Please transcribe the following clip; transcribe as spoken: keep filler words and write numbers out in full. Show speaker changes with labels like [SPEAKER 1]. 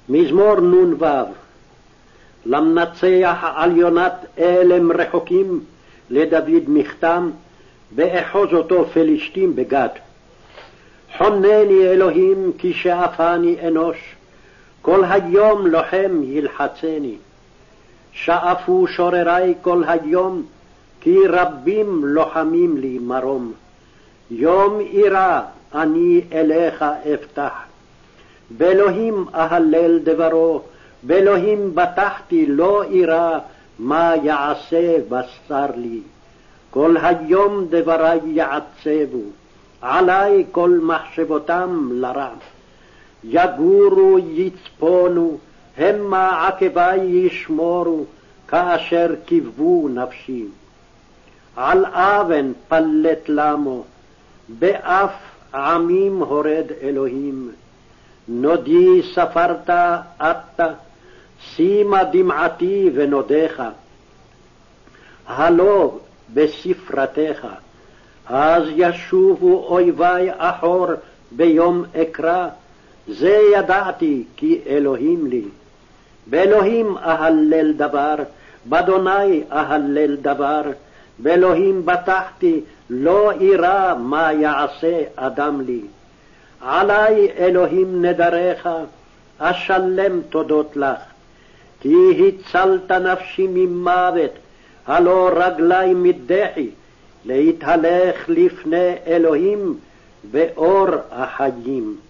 [SPEAKER 1] מזמור נ"ו. למנצח על יונת אלם רחוקים, לדוד מכתם, באחוז אותו פלישתים בגד. חונני אלוהים כי שאפני אנוש, כל היום לוחם ילחצני. שאפו שוררי כל היום, כי רבים לוחמים לי מרום. יום אירא אני אליך אפתח, באלוהים אהלל דברו, באלוהים בטחתי לא אירא, מה יעשה בשר לי. כל היום דברי יעצבו, עלי כל מחשבותם לרע. יגורו יצפונו, המה עקבי ישמורו, כאשר קיוו נפשי. על אבן פלט למו, באף עמים הורד אלוהים. נודי ספרת אתה, שימה דמעתי ונודך. הלא בספרתך, אז ישובו אויבי אחור ביום אקרא, זה ידעתי כי אלוהים לי. באלוהים אהלל דבר, באדוני אהלל דבר, באלוהים בטחתי, לא אירא מה יעשה אדם לי. עלי אלוהים נדריך, אשלם תודות לך, כי הצלת נפשי ממוות, הלא רגלי מדחי, להתהלך לפני אלוהים באור החיים.